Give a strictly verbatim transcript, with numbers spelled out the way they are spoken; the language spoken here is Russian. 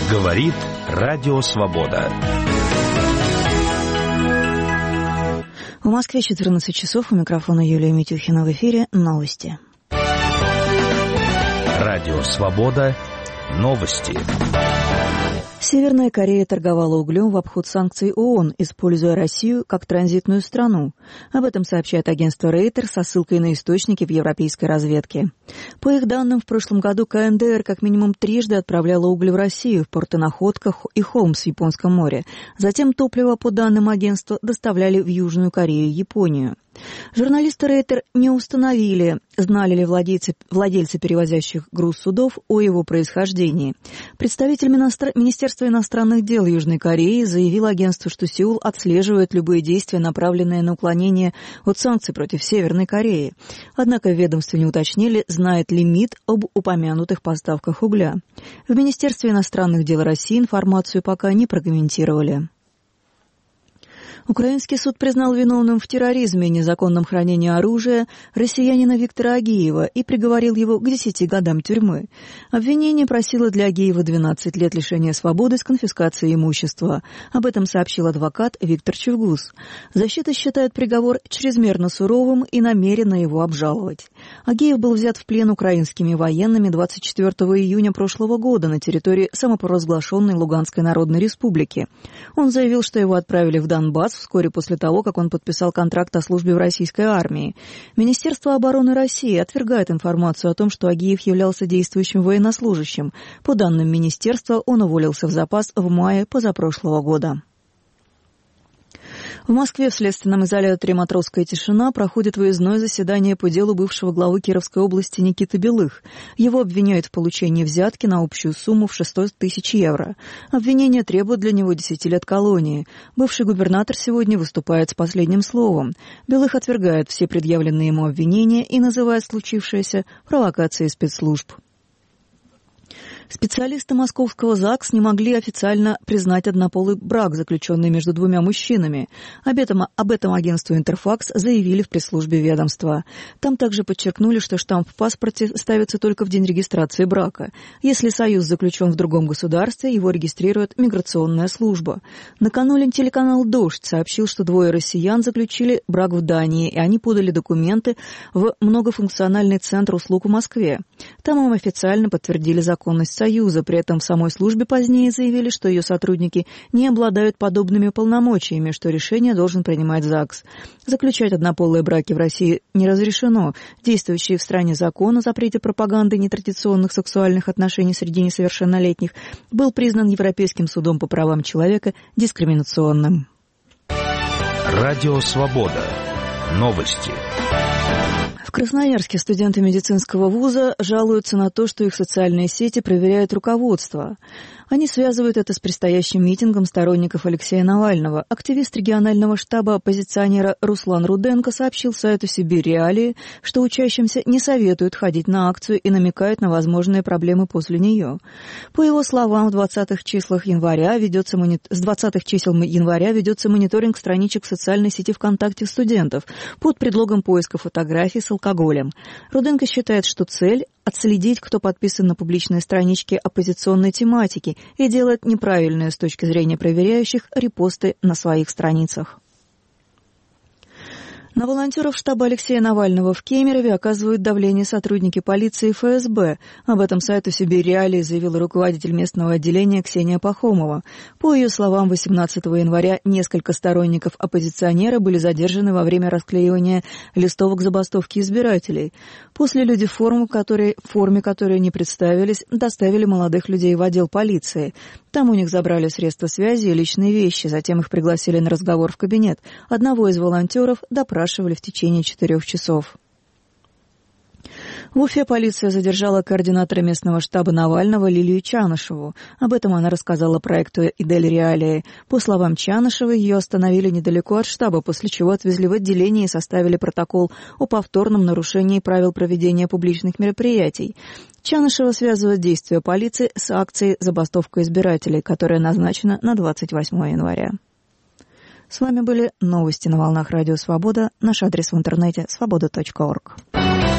Говорит Радио Свобода. В Москве четырнадцать часов. У микрофона Юлия Митюхина. В эфире новости. Радио Свобода. Новости. Северная Корея торговала углем в обход санкций ООН, используя Россию как транзитную страну. Об этом сообщает агентство Рейтер со ссылкой на источники в европейской разведке. По их данным, в прошлом году КНДР как минимум трижды отправляла уголь в Россию, в порты Находка и Холмс в Японском море. Затем топливо, по данным агентства, доставляли в Южную Корею и Японию. Журналисты Рейтер не установили, знали ли владельцы, владельцы перевозящих груз судов о его происхождении. Представитель Министерства иностранных дел Южной Кореи заявил агентству, что Сеул отслеживает любые действия, направленные на уклонение от санкций против Северной Кореи. Однако в ведомстве не уточнили, знает ли МИД об упомянутых поставках угля. В Министерстве иностранных дел России информацию пока не прокомментировали. Украинский суд признал виновным в терроризме и незаконном хранении оружия россиянина Виктора Агиева и приговорил его к десяти годам тюрьмы. Обвинение просило для Агиева двенадцать лет лишения свободы с конфискацией имущества. Об этом сообщил адвокат Виктор Чевгус. Защита считает приговор чрезмерно суровым и намерена его обжаловать. Агиев был взят в плен украинскими военными двадцать четвёртого июня прошлого года на территории самопровозглашенной Луганской Народной Республики. Он заявил, что его отправили в Донбасс вскоре после того, как он подписал контракт о службе в российской армии. Министерство обороны России отвергает информацию о том, что Агиев являлся действующим военнослужащим. По данным министерства, он уволился в запас в мае позапрошлого года. В Москве в следственном изоляторе «Матросская тишина» проходит выездное заседание по делу бывшего главы Кировской области Никиты Белых. Его обвиняют в получении взятки на общую сумму в шестьсот тысяч евро. Обвинение требует для него десяти лет колонии. Бывший губернатор сегодня выступает с последним словом. Белых отвергает все предъявленные ему обвинения и называет случившееся провокацией спецслужб. Специалисты московского ЗАГС не могли официально признать однополый брак, заключенный между двумя мужчинами. Об этом, об этом агентству «Интерфакс» заявили в пресс-службе ведомства. Там также подчеркнули, что штамп в паспорте ставится только в день регистрации брака. Если союз заключен в другом государстве, его регистрирует миграционная служба. Накануне телеканал «Дождь» сообщил, что двое россиян заключили брак в Дании, и они подали документы в многофункциональный центр услуг в Москве. Там им официально подтвердили законность Союза. При этом в самой службе позднее заявили, что ее сотрудники не обладают подобными полномочиями, что решение должен принимать ЗАГС. Заключать однополые браки в России не разрешено. Действующий в стране закон о запрете пропаганды нетрадиционных сексуальных отношений среди несовершеннолетних был признан Европейским судом по правам человека дискриминационным. Радио Свобода. Новости. В Красноярске студенты медицинского вуза жалуются на то, что их социальные сети проверяют руководство. Они связывают это с предстоящим митингом сторонников Алексея Навального. Активист регионального штаба оппозиционера Руслан Руденко сообщил сайту «Сибирь Реалии», что учащимся не советуют ходить на акцию и намекают на возможные проблемы после нее. По его словам, в двадцатых числах января ведется мони... с двадцатых чисел января ведется мониторинг страничек в социальной сети ВКонтакте студентов под предлогом поиска фотографий с алкоголем. Руденко считает, что цель – отследить, кто подписан на публичные странички оппозиционной тематики и делает неправильные с точки зрения проверяющих репосты на своих страницах. На волонтеров штаба Алексея Навального в Кемерове оказывают давление сотрудники полиции и эф эс бэ. Об этом сайту «Сибирь Реалии» заявила руководитель местного отделения Ксения Пахомова. По ее словам, восемнадцатого января несколько сторонников оппозиционера были задержаны во время расклеивания листовок забастовки избирателей. После люди в форме, которые, в форме, которые не представились, доставили молодых людей в отдел полиции. Там у них забрали средства связи и личные вещи, затем их пригласили на разговор в кабинет. Одного из волонтеров допрашивали в течение четырех часов. В Уфе полиция задержала координатора местного штаба Навального Лилию Чанышеву. Об этом она рассказала проекту «Идель Реалии». По словам Чанышевой, ее остановили недалеко от штаба, после чего отвезли в отделение и составили протокол о повторном нарушении правил проведения публичных мероприятий. Чанышева связывает действия полиции с акцией «Забастовка избирателей», которая назначена на двадцать восьмого января. С вами были новости на волнах Радио Свобода. Наш адрес в интернете свобода точка орг.